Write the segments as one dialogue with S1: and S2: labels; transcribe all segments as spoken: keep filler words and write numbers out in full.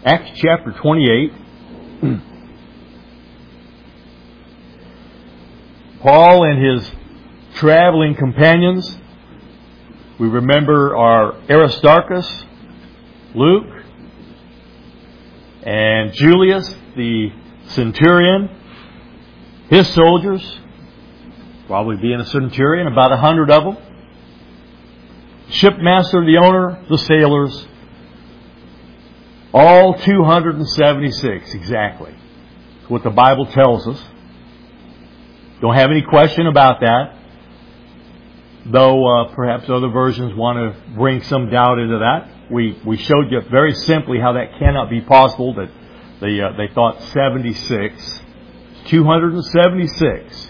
S1: Acts chapter twenty-eight. Paul and his traveling companions, we remember, are Aristarchus, Luke, and Julius, the centurion, his soldiers, probably being a centurion, about a hundred of them, shipmaster, the owner, the sailors, all two hundred seventy-six exactly. That's what the Bible tells us. Don't have any question about that. Though uh, perhaps other versions want to bring some doubt into that. We we showed you very simply how that cannot be possible. That they uh, they thought seventy-six, two hundred seventy-six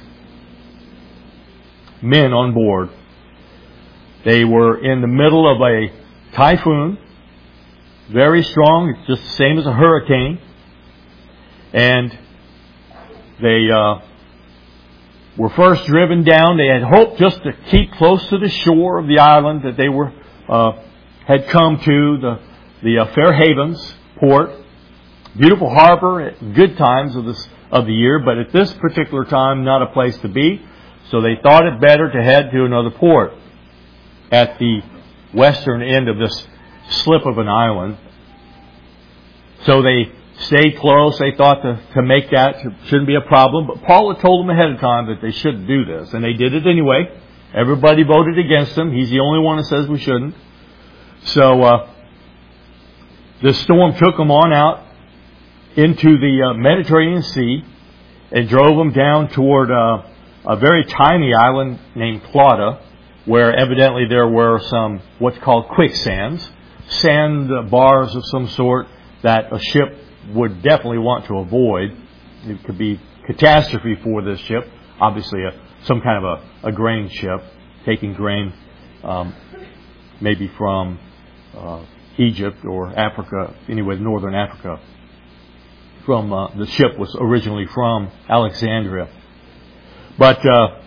S1: men on board. They were in the middle of a typhoon, very strong, just the same as a hurricane, and they uh, were first driven down. They had hoped just to keep close to the shore of the island that they were uh, had come to, the the uh, Fair Havens port, beautiful harbor at good times of this of the year, but at this particular time, not a place to be. So they thought it better to head to another port at the western end of this slip of an island. So they stayed close. They thought to, to make that shouldn't be a problem. But Paul had told them ahead of time that they shouldn't do this. And they did it anyway. Everybody voted against him. He's the only one that says we shouldn't. So uh, the storm took them on out into the uh, Mediterranean Sea and drove them down toward uh, a very tiny island named Clauda, where evidently there were some what's called quicksands, sand bars of some sort that a ship would definitely want to avoid. It could be catastrophe for this ship. Obviously, a, some kind of a, a grain ship taking grain, um, maybe from uh, Egypt or Africa, anyway, northern Africa. From uh, the ship was originally from Alexandria, but uh,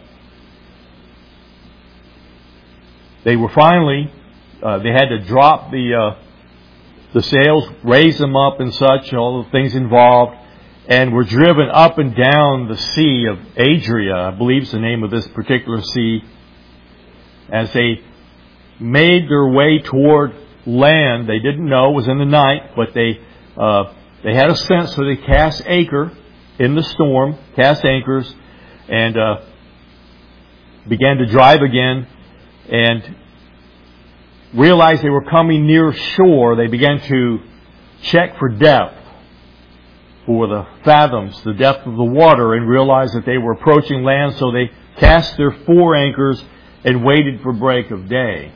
S1: they were finally uh, they had to drop the. Uh, The sails, raise them up and such, all the things involved, and were driven up and down the Sea of Adria, I believe is the name of this particular sea, as they made their way toward land. They didn't know it was in the night, but they uh, they had a sense, so they cast anchor in the storm, cast anchors, and uh, began to drive again, and realized they were coming near shore. They began to check for depth, for the fathoms, the depth of the water, and realized that they were approaching land. So they cast their four anchors and waited for break of day.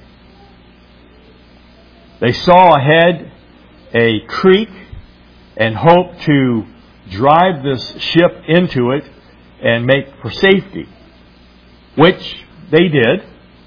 S1: They saw ahead a creek and hoped to drive this ship into it and make for safety, which they did.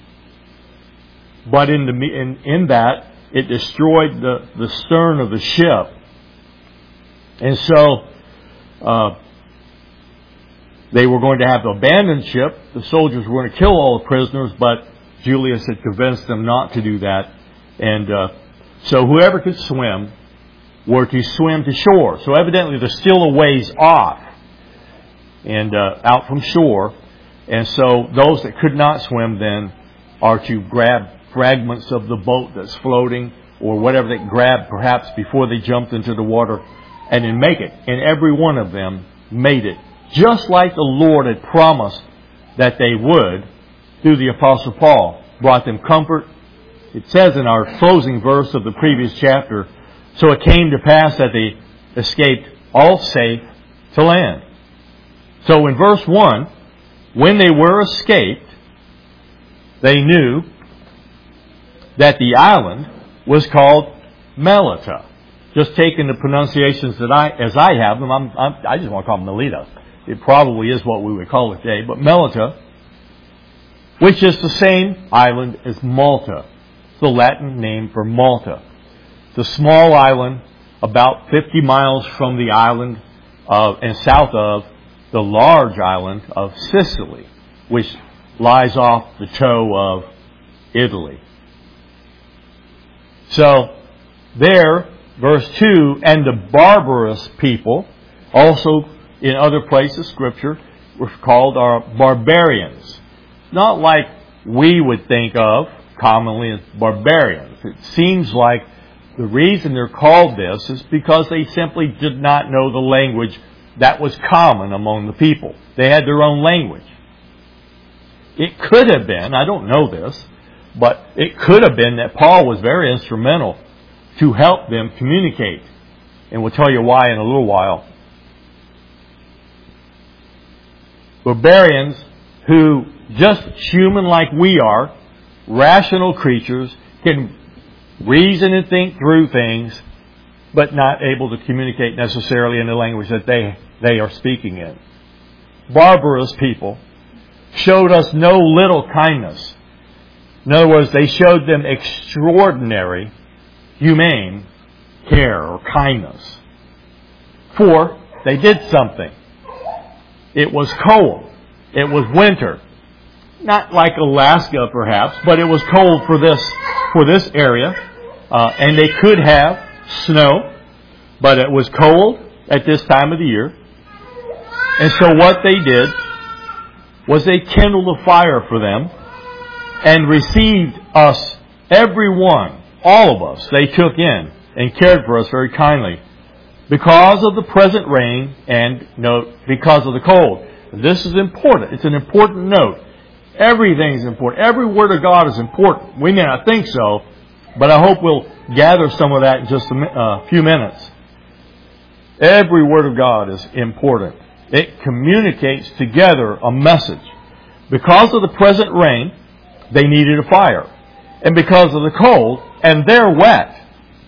S1: But in, the, in, in that, it destroyed the, the stern of the ship. And so uh, they were going to have to abandon ship. The soldiers were going to kill all the prisoners, but Julius had convinced them not to do that. And uh, so whoever could swim were to swim to shore. So evidently they're still a ways off and uh, out from shore. And so those that could not swim then are to grab fragments of the boat that's floating or whatever they grabbed perhaps before they jumped into the water and then make it. And every one of them made it, just like the Lord had promised that they would through the Apostle Paul. Brought them comfort. It says in our closing verse of the previous chapter, so it came to pass that they escaped all safe to land. So in verse one, when they were escaped, they knew that the island was called Melita. Just taking the pronunciations that I, as I have them, I'm, I'm, I just want to call them Melita. It probably is what we would call it today, but Melita, which is the same island as Malta. It's the Latin name for Malta. It's a small island about fifty miles from the island of, and south of the large island of Sicily, which lies off the toe of Italy. So there verse two, and the barbarous people, also in other places, Scripture, were called our barbarians. Not like we would think of commonly as barbarians. It seems like the reason they're called this is because they simply did not know the language that was common among the people. They had their own language. It could have been, I don't know this, but it could have been that Paul was very instrumental to help them communicate. And we'll tell you why in a little while. Barbarians who, just human like we are, rational creatures, can reason and think through things, but not able to communicate necessarily in the language that they, they are speaking in. Barbarous people showed us no little kindness. In other words, they showed them extraordinary, humane care or kindness. For they did something. It was cold. It was winter. Not like Alaska, perhaps, but it was cold for this for this area. Uh, and they could have snow, but it was cold at this time of the year. And so what they did was they kindled a fire for them and received us, everyone, all of us, they took in and cared for us very kindly because of the present rain and note, because of the cold. This is important. It's an important note. Everything is important. Every word of God is important. We may not think so, but I hope we'll gather some of that in just a uh, few minutes. Every word of God is important. It communicates together a message. Because of the present rain, they needed a fire. And because of the cold, and they're wet.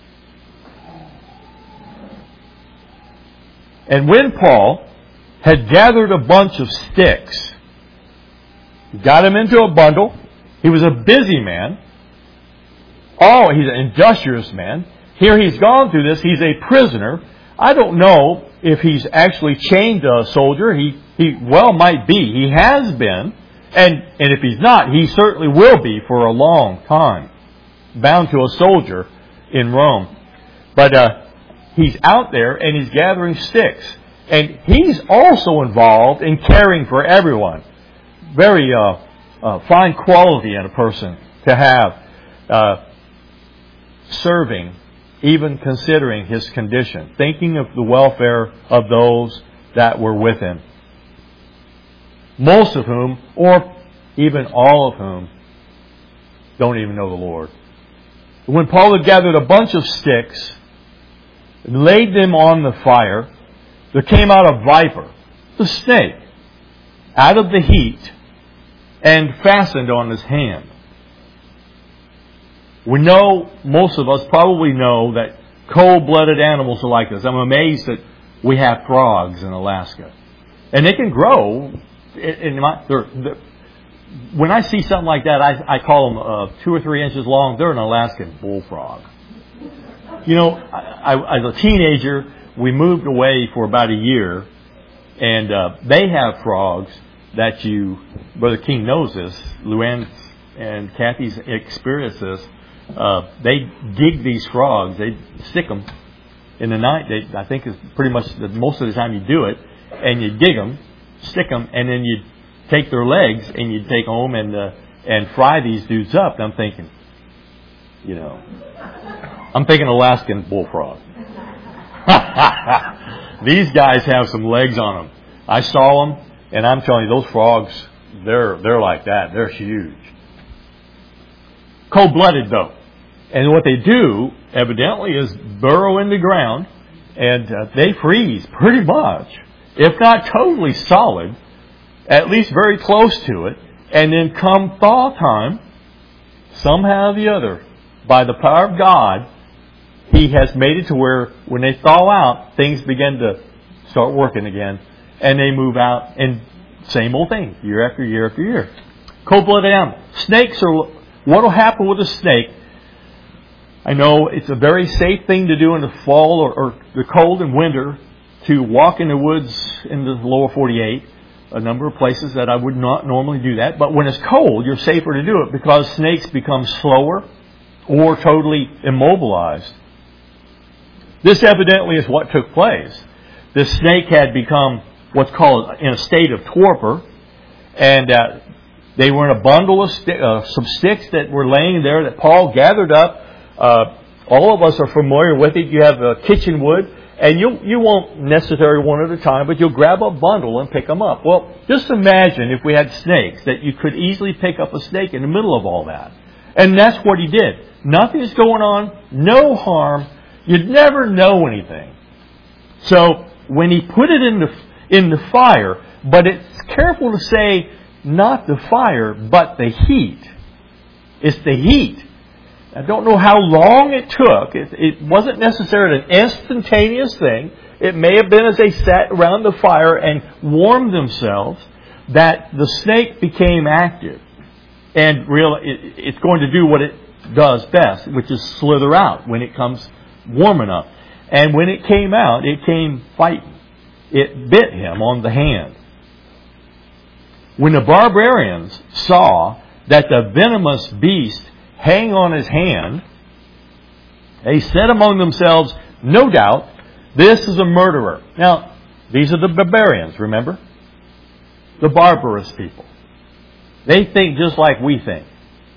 S1: And when Paul had gathered a bunch of sticks, got them into a bundle, he was a busy man. Oh, he's an industrious man. Here he's gone through this. He's a prisoner. I don't know if he's actually chained a soldier. He, he well might be. He has been. And, and if he's not, he certainly will be for a long time. Bound to a soldier in Rome. But uh, he's out there and he's gathering sticks. And he's also involved in caring for everyone. Very uh, uh, fine quality in a person to have. Uh, serving, even considering his condition. Thinking of the welfare of those that were with him. Most of whom, or even all of whom, don't even know the Lord. When Paul had gathered a bunch of sticks, and laid them on the fire, there came out a viper, the snake, out of the heat, and fastened on his hand. We know, most of us probably know, that cold-blooded animals are like this. I'm amazed that we have frogs in Alaska. And they can grow. In my, they're, they're, when I see something like that, I, I call them uh, two or three inches long. They're an Alaskan bullfrog. You know, I, I, as a teenager, we moved away for about a year, and uh, they have frogs that you, Brother King knows this, Luann and Kathy's experienced this. Uh, they dig these frogs. They stick them in the night. They, I think it's pretty much the, most of the time you do it, and you dig them, stick them, and then you take their legs and you take them home and uh, and fry these dudes up. And I'm thinking, you know, I'm thinking Alaskan bullfrog. These guys have some legs on them. I saw them, and I'm telling you, those frogs, they're they're like that. They're huge. Cold-blooded, though. And what they do, evidently, is burrow in the ground, and uh, they freeze pretty much, if not totally solid, at least very close to it, and then come thaw time, somehow or the other, by the power of God, He has made it to where when they thaw out, things begin to start working again, and they move out, and same old thing, year after year after year. Cold-blooded animal. Snakes are, what will happen with a snake? I know it's a very safe thing to do in the fall or, or the cold and winter, to walk in the woods in the lower forty-eight, a number of places that I would not normally do that. But when it's cold, you're safer to do it because snakes become slower or totally immobilized. This evidently is what took place. The snake had become what's called in a state of torpor, and uh, they were in a bundle of sti- uh, some sticks that were laying there that Paul gathered up. Uh, all of us are familiar with it. You have uh, kitchen wood, and you you won't necessarily one at a time, but you'll grab a bundle and pick them up. Well, just imagine if we had snakes, that you could easily pick up a snake in the middle of all that. And that's what he did. Nothing's going on, no harm. You'd never know anything. So when he put it in the in the fire, but it's careful to say not the fire, but the heat. It's the heat. I don't know how long it took. It, it wasn't necessarily an instantaneous thing. It may have been as they sat around the fire and warmed themselves that the snake became active. And real, it, it's going to do what it does best, which is slither out when it comes warm enough. And when it came out, it came fighting. It bit him on the hand. When the barbarians saw that the venomous beast hang on his hand, they said among themselves, no doubt, this is a murderer. Now, these are the barbarians, remember? The barbarous people. They think just like we think.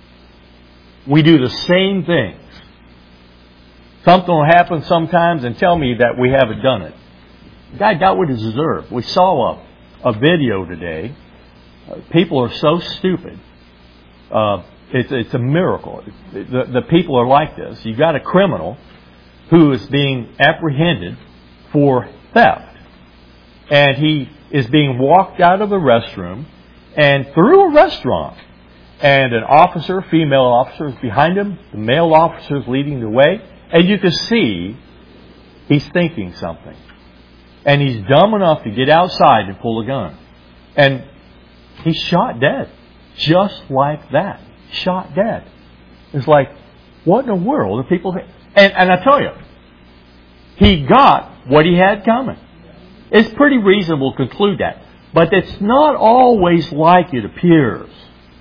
S1: We do the same things. Something will happen sometimes and tell me that we haven't done it. The guy got what he deserved. We saw a, a video today. Uh, people are so stupid. Uh, it's, it's a miracle. The, the people are like this. You've got a criminal who is being apprehended for theft. And he is being walked out of a restroom and through a restaurant. And an officer, female officer, is behind him. The male officer is leading the way. And you can see he's thinking something. And he's dumb enough to get outside and pull a gun. And he's shot dead. Just like that. Shot dead. It's like, what in the world are people... And, and I tell you, he got what he had coming. It's pretty reasonable to conclude that. But it's not always like it appears.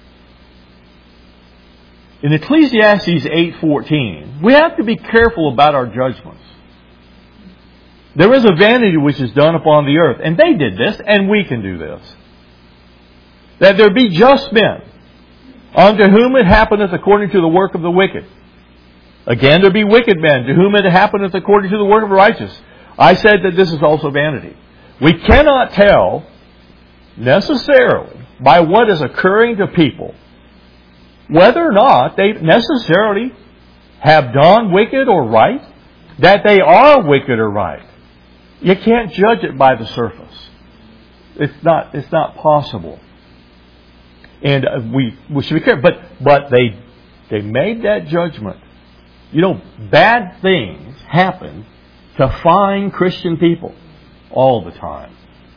S1: In Ecclesiastes eight fourteen, we have to be careful about our judgments. There is a vanity which is done upon the earth, and they did this, and we can do this. That there be just men, unto whom it happeneth according to the work of the wicked. Again, there be wicked men, to whom it happeneth according to the work of the righteous. I said that this is also vanity. We cannot tell necessarily by what is occurring to people whether or not they necessarily have done wicked or right, that they are wicked or right. You can't judge it by the surface. It's not, it's not possible. And we, we should be careful. But, but they, they made that judgment. You know, bad things happen to fine Christian people all the time.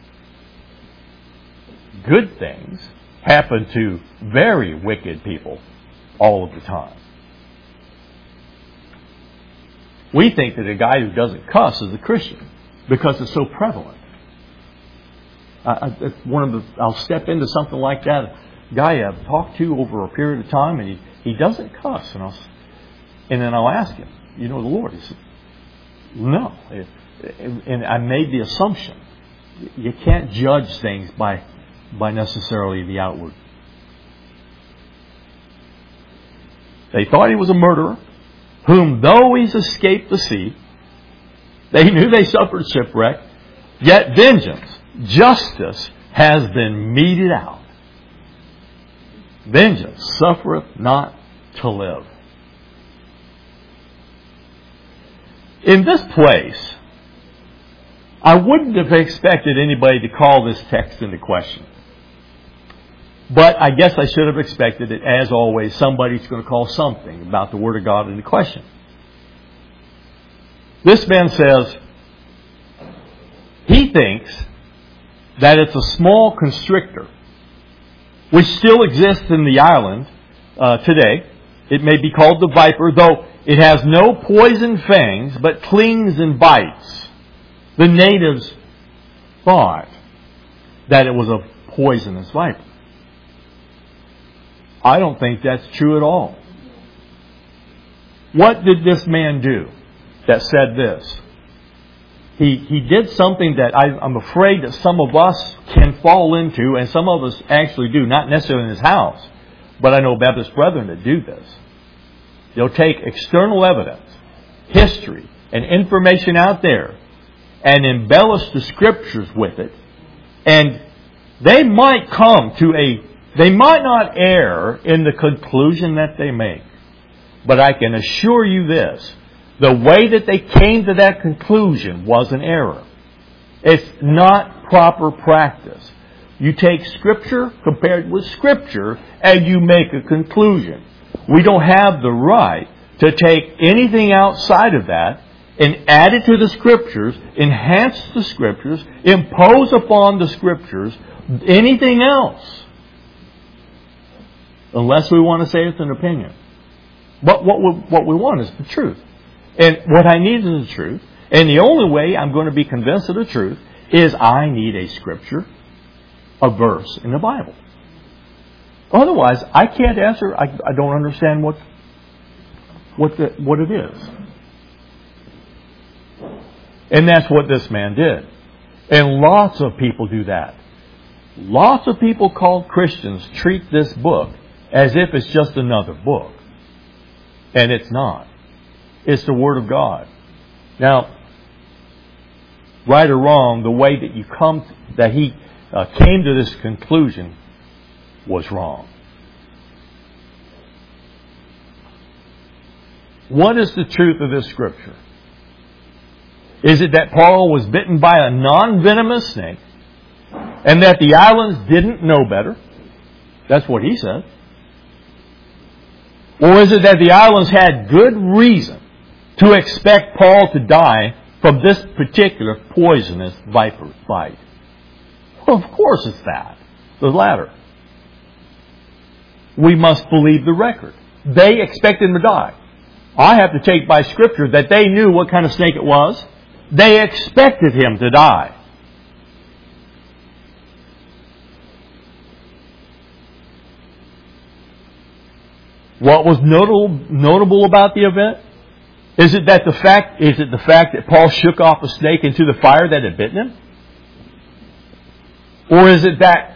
S1: Good things happen to very wicked people all of the time. We think that a guy who doesn't cuss is a Christian because it's so prevalent. I, I, one of the, I'll step into something like that. A guy I've talked to over a period of time, and he, he doesn't cuss, and I'll and then I'll ask him, you know the Lord? He said, no. And I made the assumption you can't judge things by by necessarily the outward. They thought he was a murderer, whom though he's escaped the sea, they knew they suffered shipwreck, yet vengeance, justice, has been meted out. Vengeance suffereth not to live. In this place, I wouldn't have expected anybody to call this text into question. But I guess I should have expected it, as always, somebody's going to call something about the Word of God into question. This man says he thinks that it's a small constrictor, which still exists in the island uh, today. It may be called the viper, though it has no poison fangs, but clings and bites. The natives thought that it was a poisonous viper. I don't think that's true at all. What did this man do that said this? he, he did something that I, I'm afraid that some of us can fall into, and some of us actually do, not necessarily in his house, but I know Baptist brethren that do this. They'll take external evidence, history, and information out there, and embellish the Scriptures with it, and they might come to a, they might not err in the conclusion that they make. But I can assure you this, the way that they came to that conclusion was an error. It's not proper practice. You take Scripture compared with Scripture and you make a conclusion. We don't have the right to take anything outside of that and add it to the Scriptures, enhance the Scriptures, impose upon the Scriptures anything else. Unless we want to say it's an opinion. But what we, what we want is the truth. And what I need is the truth. And the only way I'm going to be convinced of the truth is I need a Scripture, a verse in the Bible. Otherwise, I can't answer. I, I don't understand what what the, what it is. And that's what this man did. And lots of people do that. Lots of people called Christians treat this book as if it's just another book. And it's not. It's the Word of God. Now, right or wrong, the way that you come, that he uh, came to this conclusion was wrong. What is the truth of this Scripture? Is it that Paul was bitten by a non-venomous snake and that the islands didn't know better? That's what he said. Or is it that the islands had good reason to expect Paul to die from this particular poisonous viper bite? Well, of course it's that. The latter. We must believe the record. They expected him to die. I have to take by Scripture that they knew what kind of snake it was. They expected him to die. What was notable, notable about the event? Is it that the fact, is it the fact that Paul shook off a snake into the fire that had bitten him? Or is it that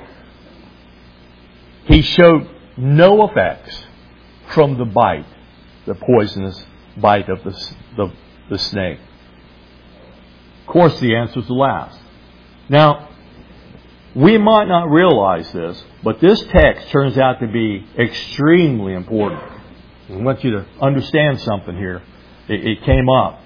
S1: he showed no effects from the bite, the poisonous bite of the, the, the snake? Of course, the answer is the last. Now, we might not realize this, but this text turns out to be extremely important. I want you to understand something here. It, it came up.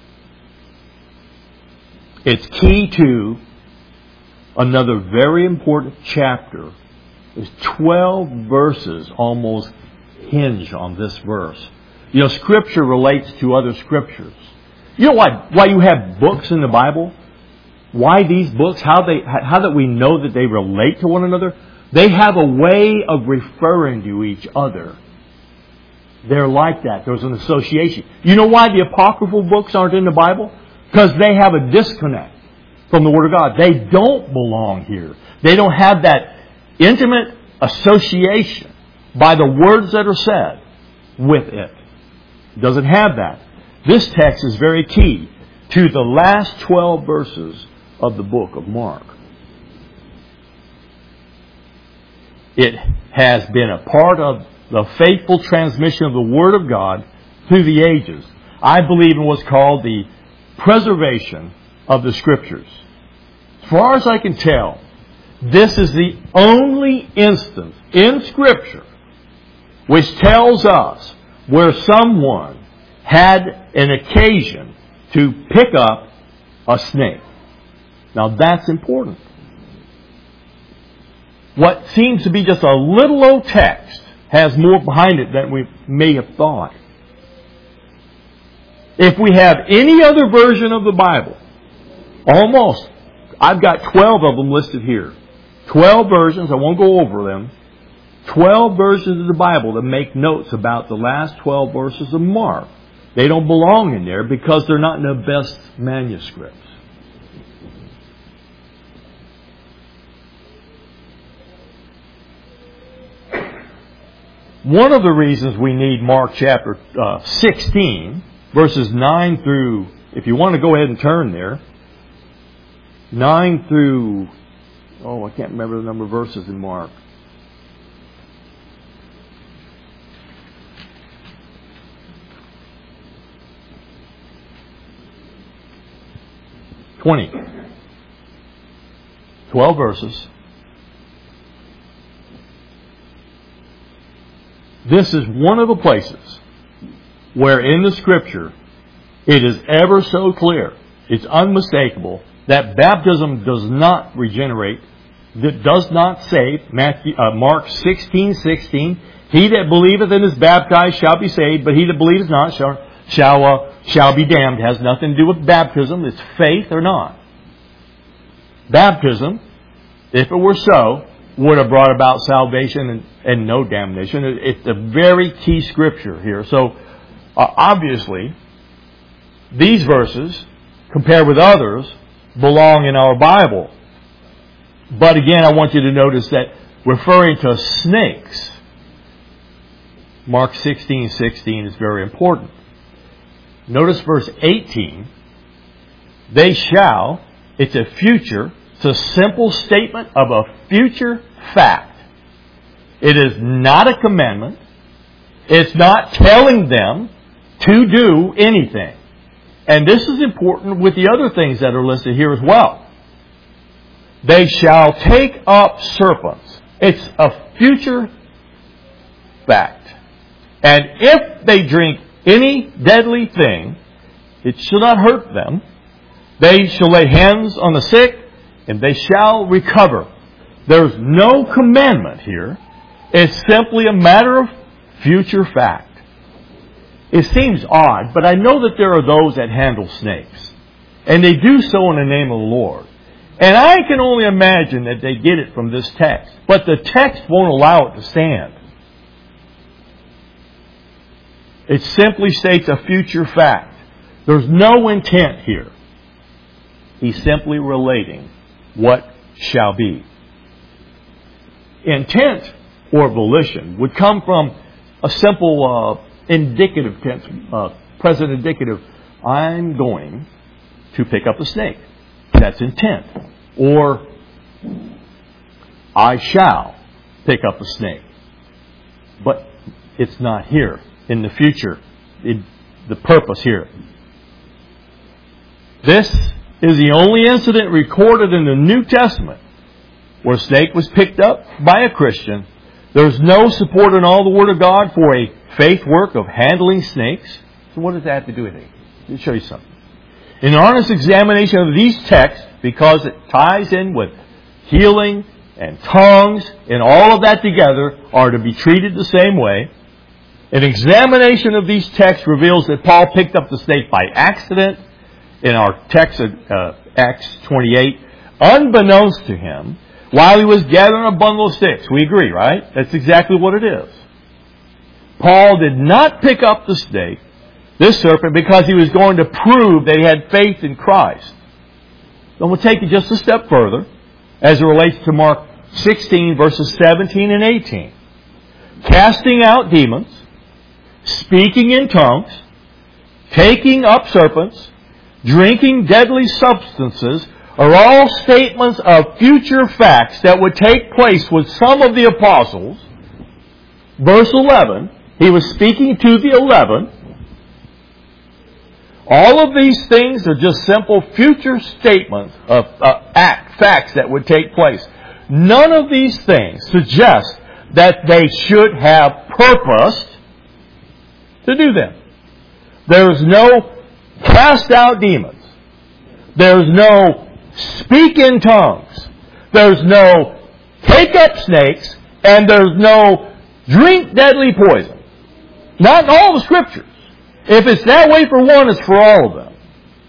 S1: It's key to another very important chapter. There's twelve verses almost hinge on this verse. You know, Scripture relates to other Scriptures. You know why, why you have books in the Bible? Why these books? How they, how that we know that they relate to one another? They have a way of referring to each other. They're like that. There's an association. You know why the apocryphal books aren't in the Bible? Because they have a disconnect from the Word of God. They don't belong here. They don't have that intimate association by the words that are said with it. It doesn't have that. This text is very key to the last twelve verses of the book of Mark. It has been a part of the faithful transmission of the Word of God through the ages. I believe in what's called the preservation of the Scriptures. As far as I can tell, this is the only instance in Scripture which tells us where someone had an occasion to pick up a snake. Now that's important. What seems to be just a little old text has more behind it than we may have thought. If we have any other version of the Bible, almost, I've got twelve of them listed here. twelve versions, I won't go over them. twelve versions of the Bible that make notes about the last twelve verses of Mark. They don't belong in there because they're not in the best manuscripts. One of the reasons we need Mark chapter uh, sixteen, verses nine through, if you want to go ahead and turn there, nine through, oh, I can't remember the number of verses in Mark. twenty. twelve verses. This is one of the places where in the Scripture it is ever so clear, it's unmistakable, that baptism does not regenerate, that does not save. Matthew, uh, Mark sixteen sixteen, he that believeth and is baptized shall be saved, but he that believeth not shall, shall, uh, shall be damned. It has nothing to do with baptism. It's faith or not. Baptism, if it were so, would have brought about salvation and, and no damnation. It, it's a very key scripture here. So, uh, obviously, these verses, compared with others, belong in our Bible. But again, I want you to notice that referring to snakes, Mark sixteen sixteen is very important. Notice verse eighteen. They shall, it's a future, it's a simple statement of a future fact. It is not a commandment. It's not telling them to do anything. And this is important with the other things that are listed here as well. They shall take up serpents. It's a future fact. And if they drink any deadly thing, it shall not hurt them. They shall lay hands on the sick, and they shall recover. There's no commandment here. It's simply a matter of future fact. It seems odd, but I know that there are those that handle snakes. And they do so in the name of the Lord. And I can only imagine that they get it from this text. But the text won't allow it to stand. It simply states a future fact. There's no intent here. He's simply relating what shall be. Intent or volition would come from a simple uh, indicative tense, uh, present indicative. I'm going to pick up a snake. That's intent. Or I shall pick up a snake. But it's not here. In the future, it, the purpose here. This is the only incident recorded in the New Testament where a snake was picked up by a Christian. There's no support in all the Word of God for a faith work of handling snakes. So what does that have to do with it? Let me show you something. An honest examination of these texts, because it ties in with healing and tongues and all of that together, are to be treated the same way. An examination of these texts reveals that Paul picked up the snake by accident in our text of uh, Acts twenty-eight, unbeknownst to him, while he was gathering a bundle of sticks. We agree, right? That's exactly what it is. Paul did not pick up the snake, this serpent, because he was going to prove that he had faith in Christ. Then we'll take it just a step further as it relates to Mark sixteen, verses seventeen and eighteen. Casting out demons, speaking in tongues, taking up serpents, drinking deadly substances are all statements of future facts that would take place with some of the apostles. Verse eleven, he was speaking to the eleven. All of these things are just simple future statements of uh, act, facts that would take place. None of these things suggest that they should have purposed to do them. There is no cast out demons. There is no speak in tongues. There's no take up snakes. And there's no drink deadly poison. Not in all the Scriptures. If it's that way for one, it's for all of them.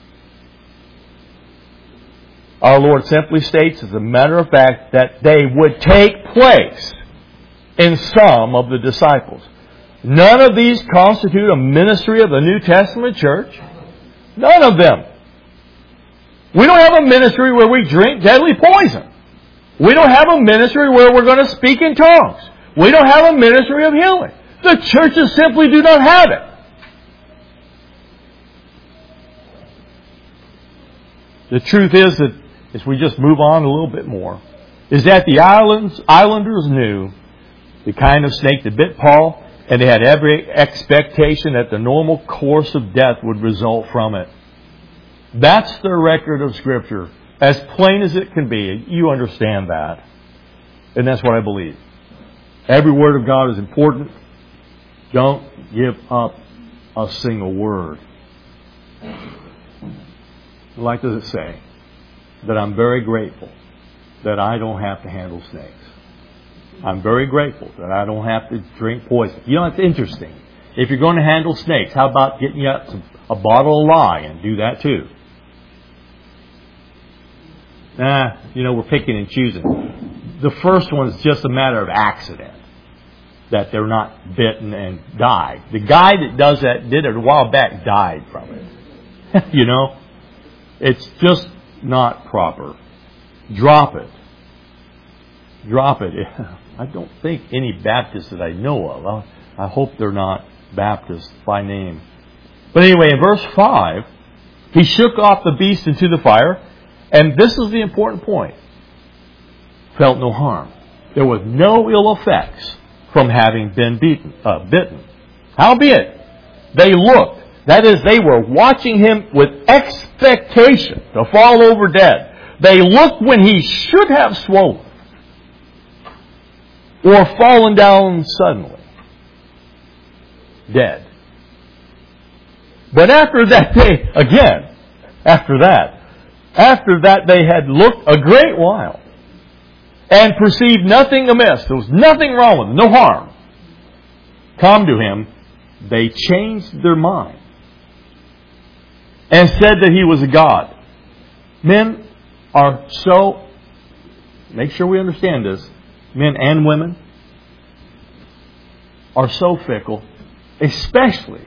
S1: Our Lord simply states, as a matter of fact, that they would take place in some of the disciples. None of these constitute a ministry of the New Testament church. None of them. We don't have a ministry where we drink deadly poison. We don't have a ministry where we're going to speak in tongues. We don't have a ministry of healing. The churches simply do not have it. The truth is that as we just move on a little bit more, is that the islands, islanders knew the kind of snake that bit Paul, and they had every expectation that the normal course of death would result from it. That's the record of Scripture. As plain as it can be. You understand that. And that's what I believe. Every word of God is important. Don't give up a single word. Like does it say? That I'm very grateful that I don't have to handle snakes. I'm very grateful that I don't have to drink poison. You know, it's interesting. If you're going to handle snakes, how about getting you some, a bottle of lye and do that too? Nah, you know, we're picking and choosing. The first one is just a matter of accident. That they're not bitten and died. The guy that does that, did it a while back, died from it. You know? It's just not proper. Drop it. Drop it. I don't think any Baptists that I know of. I hope they're not Baptists by name. But anyway, in verse five, he shook off the beast into the fire. And this is the important point. Felt no harm. There was no ill effects from having been beaten, uh, bitten. Howbeit, they looked. That is, they were watching him with expectation to fall over dead. They looked when he should have swollen or fallen down suddenly, dead. But after that, they, again, after that, after that they had looked a great while and perceived nothing amiss. There was nothing wrong with him, no harm. Come to him, they changed their mind and said that he was a god. Men are so, make sure we understand this, men and women are so fickle, especially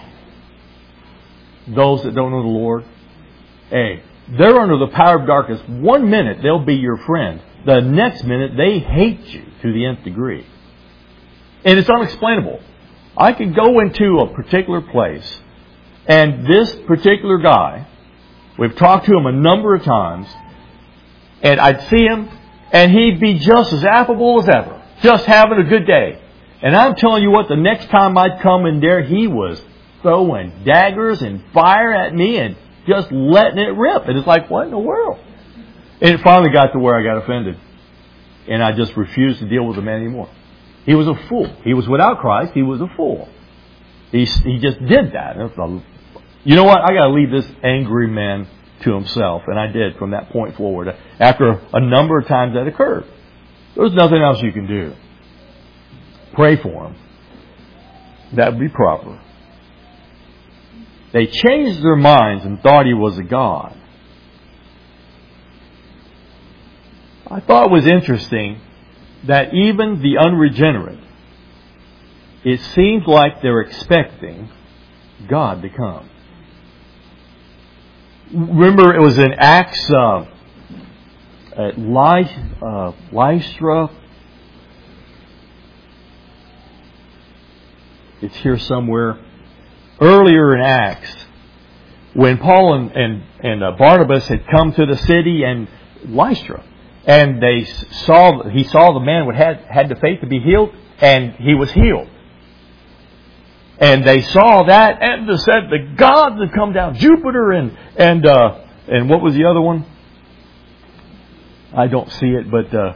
S1: those that don't know the Lord. Hey, they're under the power of darkness. One minute they'll be your friend. The next minute they hate you to the nth degree. And it's unexplainable. I could go into a particular place and this particular guy, we've talked to him a number of times, and I'd see him and he'd be just as affable as ever. Just having a good day. And I'm telling you what, the next time I'd come in there, he was throwing daggers and fire at me and just letting it rip. And it's like, what in the world? And it finally got to where I got offended. And I just refused to deal with the man anymore. He was a fool. He was without Christ. He was a fool. He, he just did that. You know what? I got to leave this angry man to himself. And I did from that point forward. After a number of times that occurred. There was nothing else you can do. Pray for him. That would be proper. They changed their minds and thought he was a god. I thought it was interesting that even the unregenerate, it seems like they're expecting God to come. Remember, it was in Acts uh, at Ly, uh, Lystra. It's here somewhere. Earlier in Acts, when Paul and, and, and uh, Barnabas had come to the city and Lystra, and they saw, he saw the man who had, had the faith to be healed, and he was healed. And they saw that, and they said the gods had come down, Jupiter and and uh, and what was the other one? I don't see it, but uh,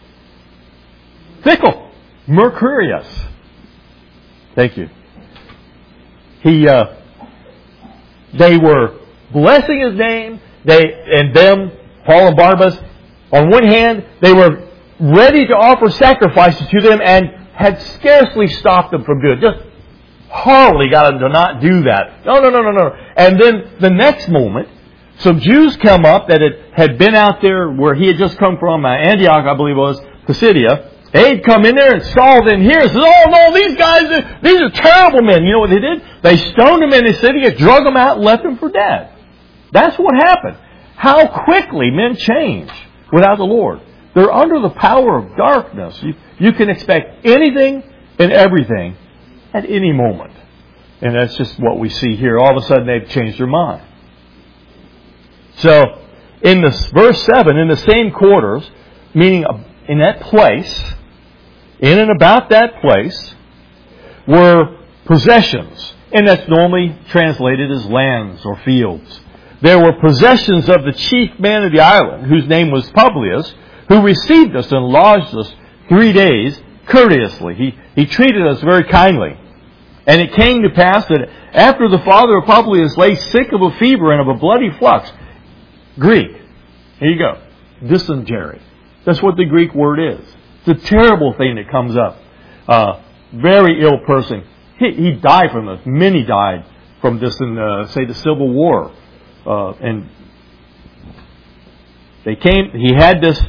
S1: fickle, Mercurius. Thank you. He, uh, they were blessing his name. They and them, Paul and Barnabas. On one hand, they were ready to offer sacrifices to them, and had scarcely stopped them from doing it. Just horribly got them to not do that. No, no, no, no, no. And then the next moment, some Jews come up that had, had been out there where he had just come from, uh, Antioch, I believe it was, Pisidia. They'd come in there and saw them here and said, oh no, these guys, these are terrible men. You know what they did? They stoned them in the city, drug them out, and left them for dead. That's what happened. How quickly men change without the Lord. They're under the power of darkness. You, you can expect anything and everything at any moment. And that's just what we see here. All of a sudden they've changed their mind. So, in this verse seven, in the same quarters, meaning in that place, in and about that place, were possessions. And that's normally translated as lands or fields. There were possessions of the chief man of the island, whose name was Publius, who received us and lodged us three days courteously. He, he treated us very kindly. And it came to pass that after the father of Publius lay sick of a fever and of a bloody flux, Greek, here you go, dysentery. That's what the Greek word is. It's a terrible thing that comes up. Uh, very ill person. He, he died from this. Many died from this in, uh, say, the Civil War. Uh, and they came, he had this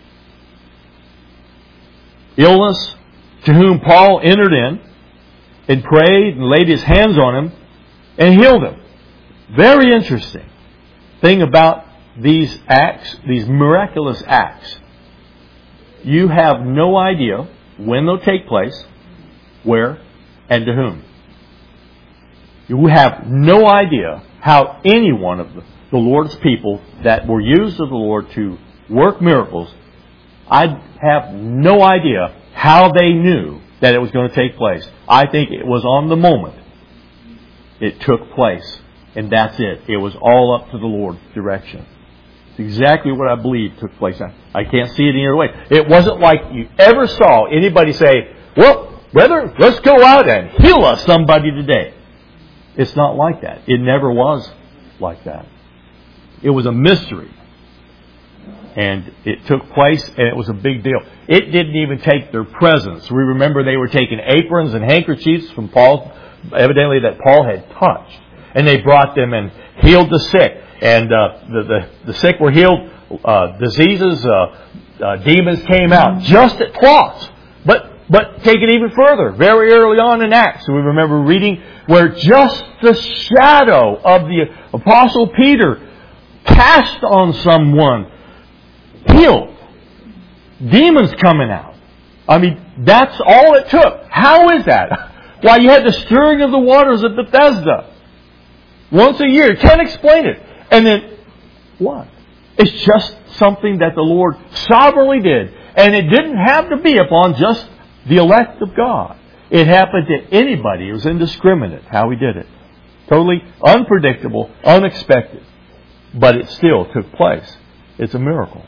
S1: illness, to whom Paul entered in and prayed and laid his hands on him and healed him. Very interesting thing about these acts, these miraculous acts. You have no idea when they'll take place, where, and to whom. You have no idea how any one of the, the Lord's people that were used of the Lord to work miracles, I have no idea how they knew that it was going to take place. I think it was on the moment it took place. And that's it. It was all up to the Lord's direction. It's exactly what I believe took place. I, I can't see it any other way. It wasn't like you ever saw anybody say, well, brother, let's go out and heal us somebody today. It's not like that. It never was like that. It was a mystery. And it took place, and it was a big deal. It didn't even take their presence. We remember they were taking aprons and handkerchiefs from Paul, evidently that Paul had touched. And they brought them and healed the sick. And uh, the, the, the sick were healed. Uh, diseases, uh, uh, demons came out just at Troas. But but take it even further. Very early on in Acts, we remember reading where just the shadow of the Apostle Peter cast on someone, healed. Demons coming out. I mean, that's all it took. How is that? Why, you had the stirring of the waters of Bethesda. Once a year. Can't explain it. And then, what? It's just something that the Lord sovereignly did. And it didn't have to be upon just the elect of God. It happened to anybody. It was indiscriminate how He did it. Totally unpredictable, unexpected. But it still took place. It's a miracle.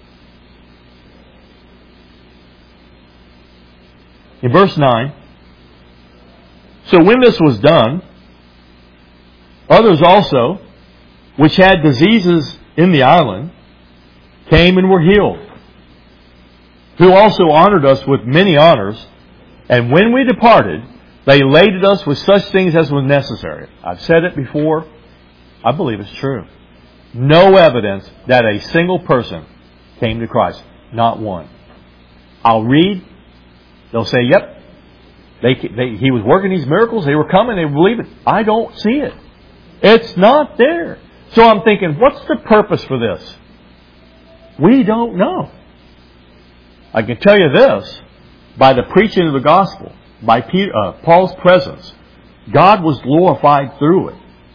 S1: In verse nine, so when this was done, others also, which had diseases in the island, came and were healed, who also honored us with many honors, and when we departed, they laded us with such things as was necessary. I've said it before. I believe it's true. No evidence that a single person came to Christ. Not one. I'll read. They'll say, yep, they, they, he was working these miracles. They were coming. They believe it. I don't see it. It's not there. So I'm thinking, what's the purpose for this? We don't know. I can tell you this. By the preaching of the gospel, by Peter, uh, Paul's presence, God was glorified through it.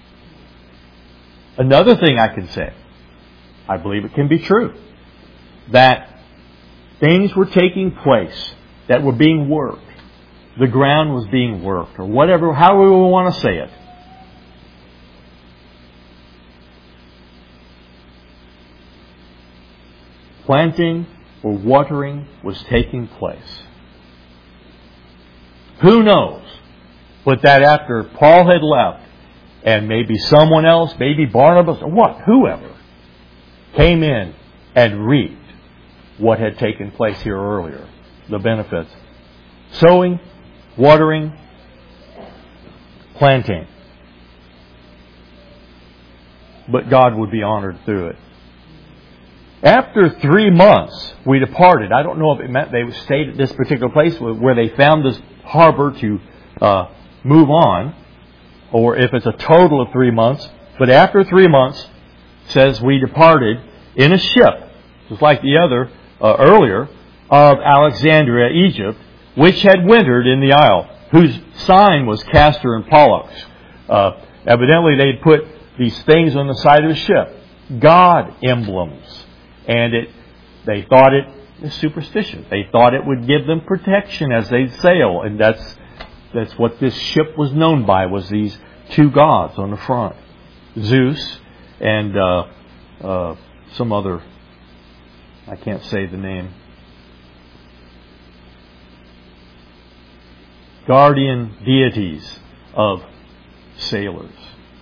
S1: Another thing I can say, I believe it can be true, that things were taking place that were being worked. The ground was being worked, or whatever, however we want to say it. Planting or watering was taking place. Who knows? But that after Paul had left, and maybe someone else, maybe Barnabas, or what, whoever, came in and reaped what had taken place here earlier. The benefits. Sowing, watering, planting. But God would be honored through it. After three months, we departed. I don't know if it meant they stayed at this particular place where they found this harbor to uh, move on, or if it's a total of three months. But after three months, it says we departed in a ship, just like the other uh, earlier, of Alexandria, Egypt, which had wintered in the isle, whose sign was Castor and Pollux. Uh, evidently, they'd put these things on the side of the ship. God emblems. And it, they thought it was superstitious. They thought it would give them protection as they sail. And that's, that's what this ship was known by, was these two gods on the front. Zeus and uh, uh, some other, I can't say the name. Guardian deities of sailors.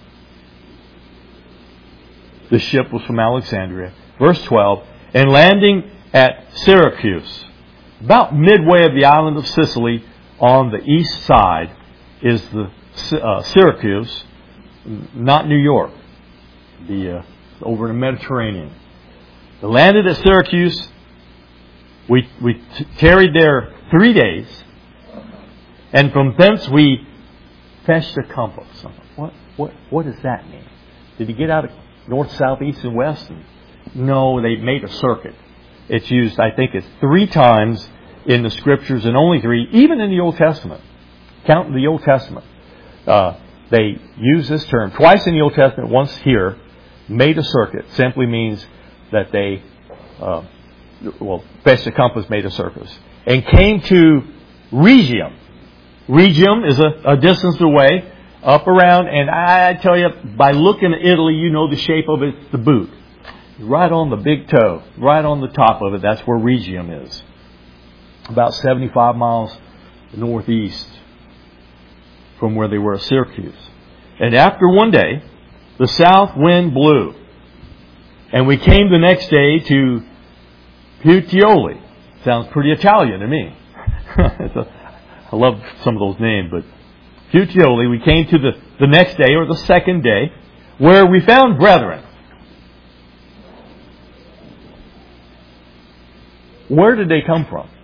S1: The ship was from Alexandria. Verse twelve, and landing at Syracuse, about midway of the island of Sicily, on the east side is the uh, Syracuse, not New York, the uh, over in the Mediterranean. They landed at Syracuse. We we t- tarried there three days, and from thence we fetched a compass. What what what does that mean? Did he get out of north, south, east, and west? No, they made a circuit. It's used, I think, it's three times in the Scriptures, and only three, even in the Old Testament. Counting the Old Testament. Uh, they use this term twice in the Old Testament, once here. Made a circuit simply means that they, uh, well, fetched a compass, made a circus, and came to Rhegium. Rhegium is a, a distance away, up around, and I tell you, by looking at Italy, you know the shape of it, the boot. Right on the big toe, right on the top of it, that's where Rhegium is. About seventy-five miles northeast from where they were at Syracuse. And after one day, the south wind blew. And we came the next day to Puteoli. Sounds pretty Italian to me. I love some of those names, but Puteoli, we came to the, the next day, or the second day, where we found brethren. Where did they come from?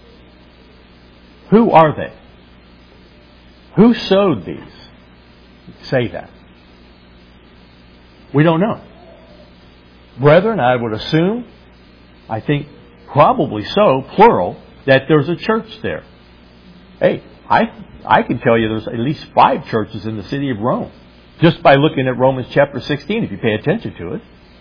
S1: Who are they? Who sowed these? Say that. We don't know. Brethren, I would assume, I think probably so, plural, that there's a church there. Hey, I I can tell you there's at least five churches in the city of Rome, just by looking at Romans chapter sixteen, if you pay attention to it.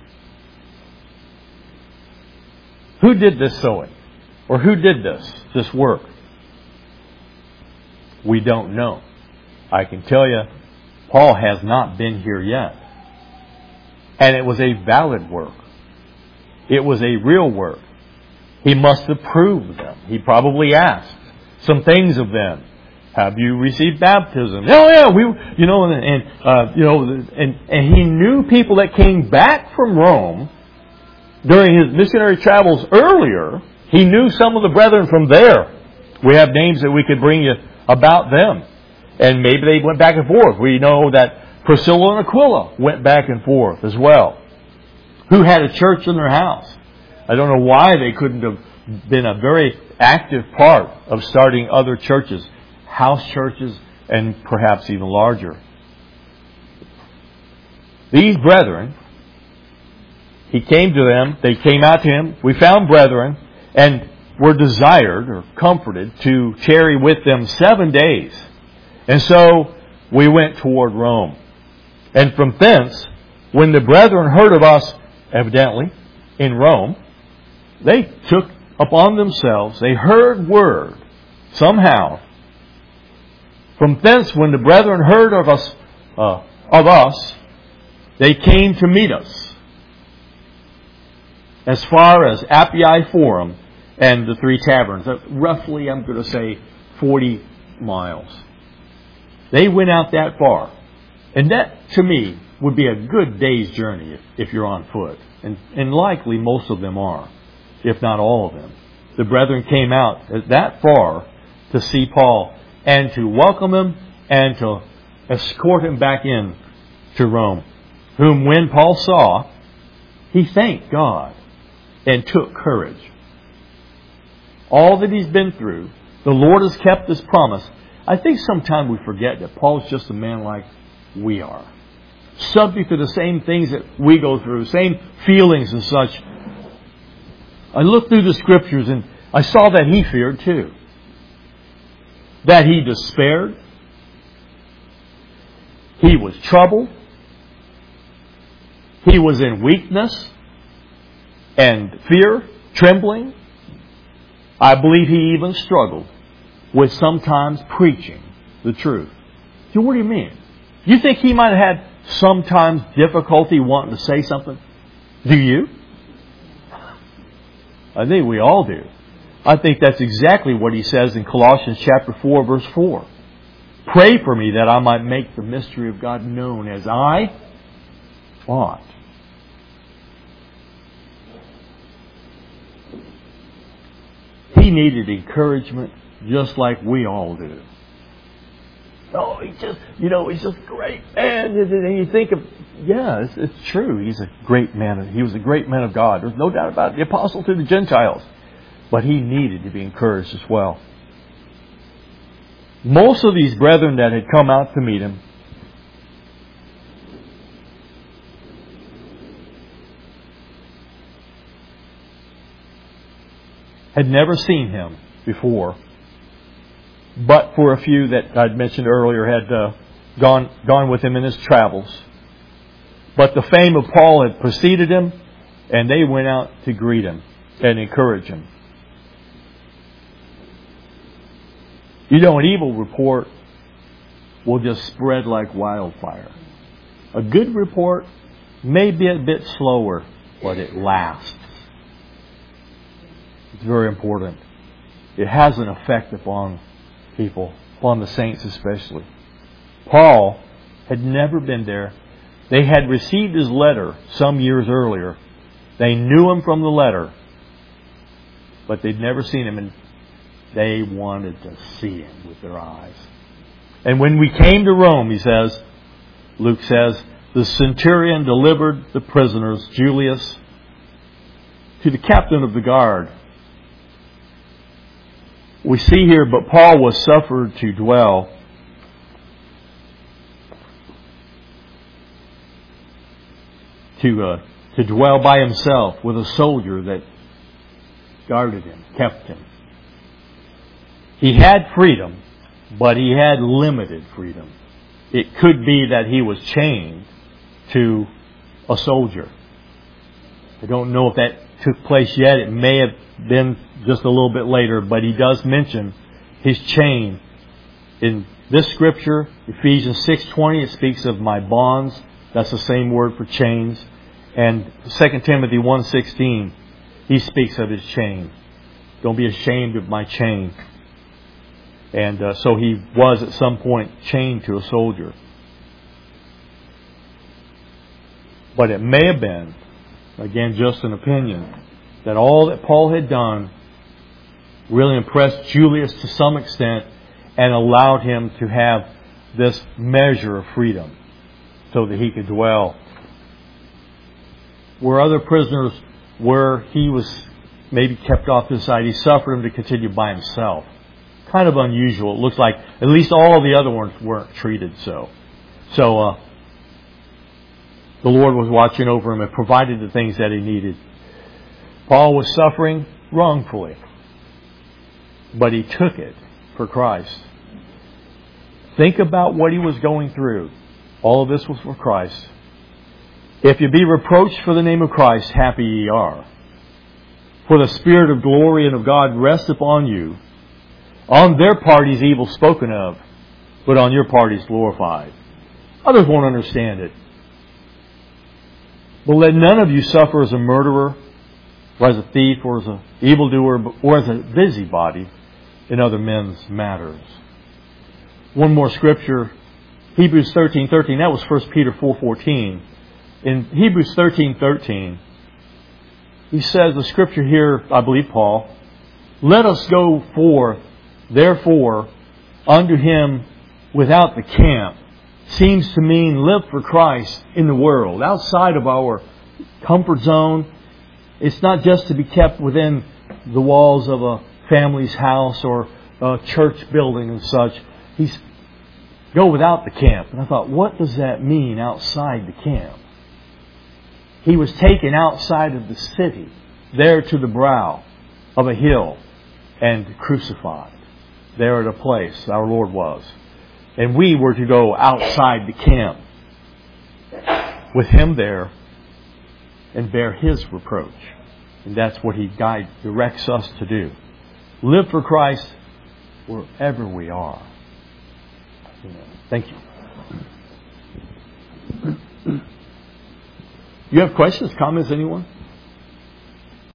S1: Who did this sowing? Or who did this, this work? We don't know. I can tell you, Paul has not been here yet. And it was a valid work. It was a real work. He must have proved them. He probably asked some things of them. Have you received baptism? Oh yeah, we, you know, and, and uh, you know, and, and he knew people that came back from Rome during his missionary travels earlier. He knew some of the brethren from there. We have names that we could bring you about them. And maybe they went back and forth. We know that Priscilla and Aquila went back and forth as well. Who had a church in their house. I don't know why they couldn't have been a very active part of starting other churches. House churches, and perhaps even larger. These brethren, he came to them, they came out to him, we found brethren, and were desired or comforted to tarry with them seven days. And so we went toward Rome. And from thence, when the brethren heard of us, evidently, in Rome, they took upon themselves, they heard word, somehow. From thence, when the brethren heard of us, uh, of us, they came to meet us as far as Appii Forum and the Three Taverns. Uh, roughly, I'm going to say forty miles. They went out that far. And that, to me, would be a good day's journey if, if you're on foot. And, and likely most of them are, if not all of them. The brethren came out that far to see Paul and to welcome him and to escort him back in to Rome. Whom when Paul saw, he thanked God and took courage. All that he's been through, the Lord has kept His promise. I think sometimes we forget that Paul's just a man like we are. Subject to the same things that we go through, same feelings and such. I looked through the Scriptures and I saw that he feared too. That he despaired. He was troubled. He was in weakness and fear, trembling. I believe he even struggled with sometimes preaching the truth. So what do you mean? You think he might have had sometimes difficulty wanting to say something? Do you? I think we all do. I think that's exactly what he says in Colossians chapter four, verse four. Pray for me that I might make the mystery of God known as I ought. He needed encouragement just like we all do. Oh, he just, you know, he's just a great man. And you think of, yeah, it's, it's true. He's a great man. He was a great man of God. There's no doubt about it. The apostle to the Gentiles. But he needed to be encouraged as well. Most of these brethren that had come out to meet him had never seen him before. But for a few that I'd mentioned earlier had uh, gone gone with him in his travels. But the fame of Paul had preceded him, and they went out to greet him and encourage him. You know, an evil report will just spread like wildfire. A good report may be a bit slower, but it lasts. It's very important. It has an effect upon people, upon the saints especially. Paul had never been there. They had received his letter some years earlier. They knew him from the letter, but they'd never seen him, and they wanted to see him with their eyes. And when we came to Rome, he says, Luke says, the centurion delivered the prisoners, Julius, to the captain of the guard. We see here, but Paul was suffered to dwell to uh, to dwell by himself with a soldier that guarded him, kept him. He had freedom, but he had limited freedom. It could be that he was chained to a soldier. I don't know if that took place yet. It may have been just a little bit later, but he does mention his chain. In this scripture, Ephesians six twenty, it speaks of my bonds. That's the same word for chains. And Second Timothy one sixteen, he speaks of his chain. Don't be ashamed of my chain. And uh, so he was at some point chained to a soldier. But it may have been, again, just an opinion, that all that Paul had done really impressed Julius to some extent and allowed him to have this measure of freedom so that he could dwell. Where other prisoners, where he was maybe kept off to the side, he suffered him to continue by himself. Kind of unusual. It looks like at least all of the other ones weren't treated so. So uh, the Lord was watching over him and provided the things that he needed. Paul was suffering wrongfully, but he took it for Christ. Think about what he was going through. All of this was for Christ. If you be reproached for the name of Christ, happy ye are. For the Spirit of glory and of God rests upon you. On their part is evil spoken of, but on your part is glorified. Others won't understand it. But let none of you suffer as a murderer, or as a thief, or as an evildoer, or as a busybody in other men's matters. One more scripture, Hebrews thirteen thirteen. That was First Peter four fourteen. In Hebrews thirteen thirteen, he says, the scripture here, I believe Paul, let us go forth, therefore, unto him without the camp. Seems to mean live for Christ in the world, outside of our comfort zone. It's not just to be kept within the walls of a family's house or a church building and such. He's go without the camp. And I thought, what does that mean, outside the camp? He was taken outside of the city, there to the brow of a hill, and crucified. There at a place our Lord was. And we were to go outside the camp with Him there and bear His reproach. And that's what He guides, directs us to do. Live for Christ wherever we are. Thank you. You have questions, comments, anyone?